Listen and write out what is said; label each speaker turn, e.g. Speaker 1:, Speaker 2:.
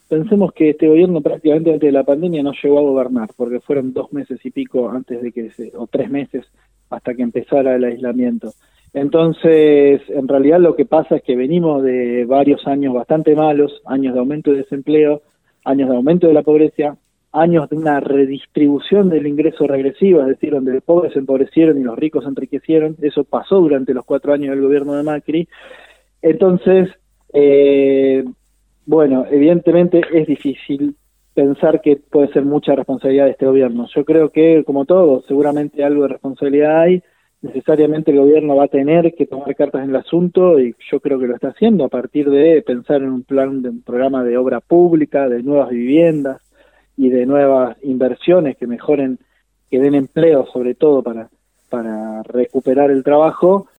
Speaker 1: pensemos que este gobierno prácticamente antes de la pandemia no llegó a gobernar, porque fueron 2 meses y pico antes de o 3 meses hasta que empezara el aislamiento. Entonces, en realidad lo que pasa es que venimos de varios años bastante malos, años de aumento de desempleo, años de aumento de la pobreza, años de una redistribución del ingreso regresivo, es decir, donde los pobres se empobrecieron y los ricos se enriquecieron. Eso pasó durante los 4 años del gobierno de Macri. Entonces, bueno, evidentemente es difícil pensar que puede ser mucha responsabilidad de este gobierno. Yo creo que, como todo, seguramente algo de responsabilidad hay. Necesariamente el gobierno va a tener que tomar cartas en el asunto, y yo creo que lo está haciendo a partir de pensar en un programa de obra pública, de nuevas viviendas y de nuevas inversiones que mejoren, que den empleo sobre todo para recuperar el trabajo.